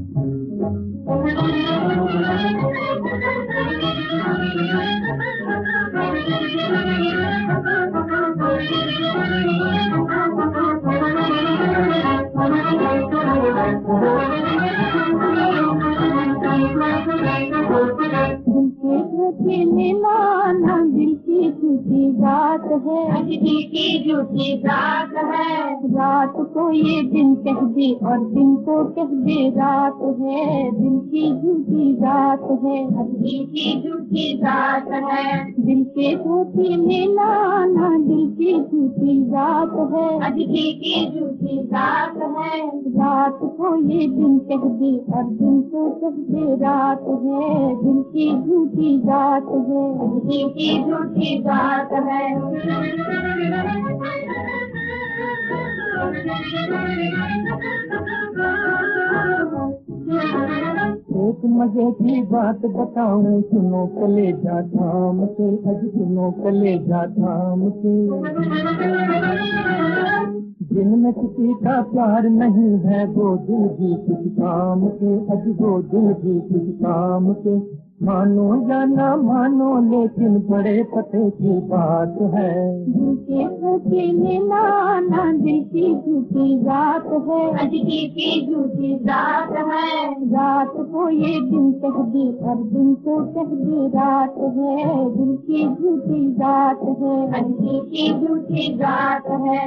मिलाना दिल की झूठी बात है, दिल की झूठी बात है। रात को ये दिन कह दे और दिन को कह दे रात है, दिल की झूठी बात है, दिल की झूठी बात है। दिल के झूठी मिलाना दिल की झूठी बात है, दिल की झूठी बात है। रात को ये दिन कह दे और दिन को कह दे रात है, दिल की झूठी बात है, दिल की झूठी बात है। एक मजे की बात बताऊं, सुनो कलेजा थाम के, अज सुनो कलेजा थाम के। जिनमें किसी का प्यार नहीं है वो दिल भी कुछ काम के, अज वो दिल भी कुछ काम के। मानो या ना मानो लेकिन बड़े पते की बात है। दिल के झूठी मिलाना दिल की झूठी बात है, अज की झूठी बात है। रात को ये दिन कह दे और दिन को कह दे रात है, दिल की झूठी बात है, अज की झूठी बात है।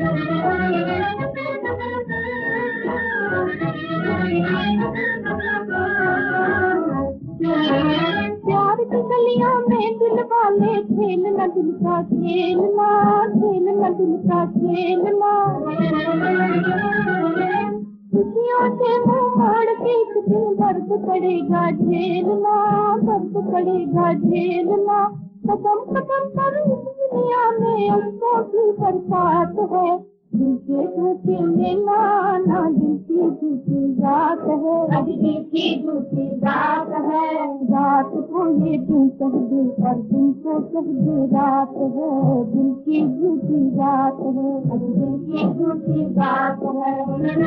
प्यार की गलियों में दिल वाले खेलना, दिल का खेलना, खेलना दिल का खेलना। खुशियों से मुँह मोड़ के एक दिन दर्द पड़ेगा झेलना, दर्द पड़ेगा झेलना। कदम कदम पर दुनिया में अफसों की बरसात है। दिल के झूठी मिलाना दिल की झूठी बात है, अज दिल की झूठी बात है। रात को ये दिन कह दे और दिन को कह दे रात है, दिल की झूठी बात है, अज दिल की झूठी बात है।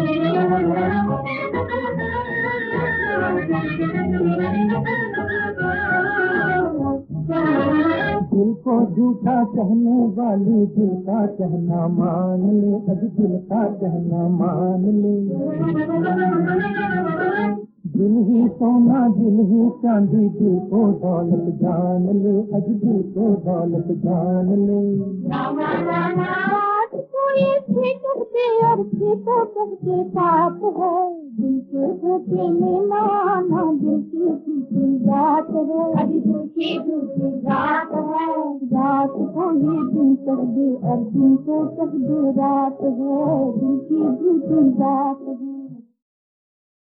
दिल को झूठा कहने वाली दिल का कहना मान ले, अज दिल का कहना मान ले। दिल ही सोना दिल ही चांदी, दिल को दौलत जान ले, अज दिल को दौलत जान ले। और तो कहते बात है, दिल के झूठे मिलाना दिल की झूठी बात है, अज दिल की झूठी बात है। रात को ये दिन कह दे और दिन को कह दे रात है, दिल की झूठी बात है।